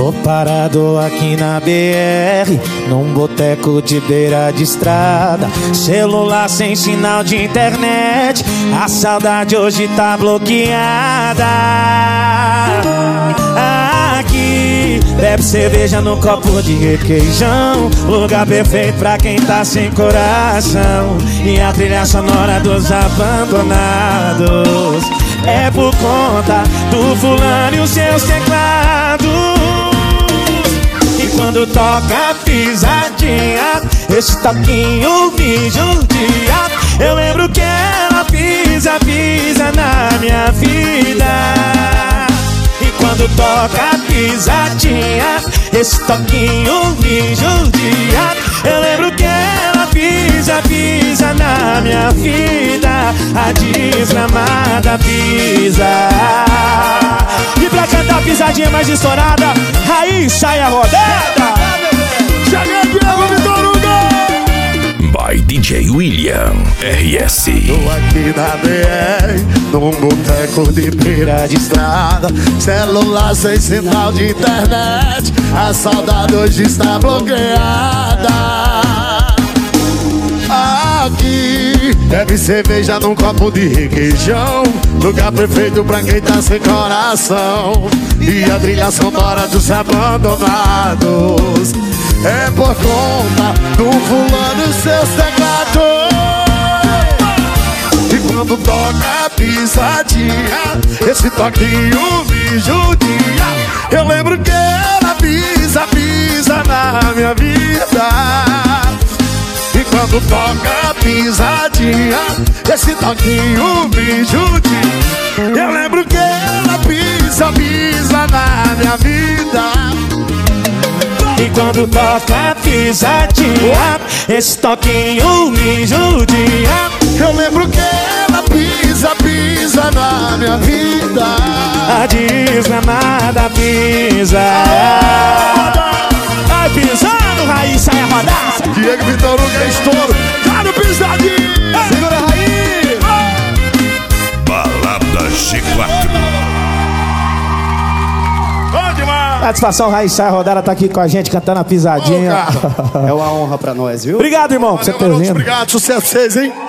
Tô parado aqui na BR, num boteco de beira de estrada. Celular sem sinal de internet, a saudade hoje tá bloqueada. Aqui, bebe cerveja no copo de requeijão, lugar perfeito pra quem tá sem coração. E a trilha sonora dos abandonados é por conta do fulano e os seus teclados. E quando toca pisadinha, esse toquinho me judia. Eu lembro que ela pisa, pisa na minha vida. E quando toca pisadinha, esse toquinho me judia. Eu lembro que ela pisa, pisa na minha vida. A desgramada pisa. E pra cantar pisadinha mais estourada, Raíssa e a rodada. Cheguei, Diego Vitor Hugo! By DJ William RS. Tô aqui na BR, num boteco de beira de estrada. Celular sem sinal de internet, a saudade hoje está bloqueada. Aqui, bebe cerveja num copo de requeijão, lugar perfeito pra quem tá sem coração. E a trilha sonora dos abandonados é por conta do fulano e seus teclados. E quando toca a pisadinha, esse toquinho me judia. Eu lembro que ela pisa, pisa na minha vida. E quando toca a pisadinha, esse toquinho me judia. Eu lembro que ela pisa, pisa na minha vida. E quando toca a pisadinha, esse toquinho me judia. Eu lembro que ela pisa, pisa na minha vida. A desgramada pisa. Vai pisando, Raíssa é rodada. Diego Vitor Hugo é estouro. Tá no pisadinho. Segura a Raí. Balada G4. Bom demais. Satisfação, Raíssa a rodada tá aqui com a gente cantando a pisadinha. É uma honra pra nós, viu? Obrigado, irmão, por você ter Valeu, vindo. obrigado, sucesso pra vocês, hein?